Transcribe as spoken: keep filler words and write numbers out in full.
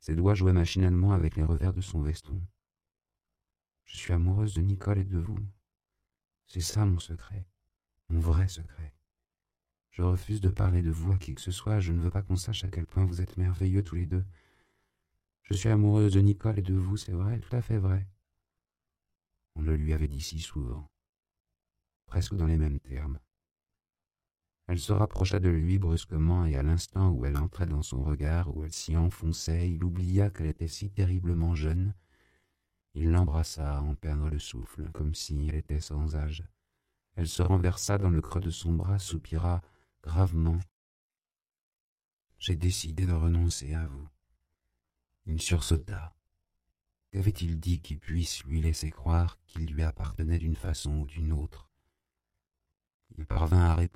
Ses doigts jouaient machinalement avec les revers de son veston. « Je suis amoureuse de Nicole et de vous. C'est ça mon secret, mon vrai secret. Je refuse de parler de vous à qui que ce soit, je ne veux pas qu'on sache à quel point vous êtes merveilleux tous les deux. Je suis amoureuse de Nicole et de vous, c'est vrai, tout à fait vrai. » On le lui avait dit si souvent, presque dans les mêmes termes. Elle se rapprocha de lui brusquement et à l'instant où elle entrait dans son regard, où elle s'y enfonçait, il oublia qu'elle était si terriblement jeune. Il l'embrassa à en perdre le souffle, comme si elle était sans âge. Elle se renversa dans le creux de son bras, soupira gravement. « J'ai décidé de renoncer à vous. » Il sursauta. Qu'avait-il dit qui puisse lui laisser croire qu'il lui appartenait d'une façon ou d'une autre? Il parvint à répondre.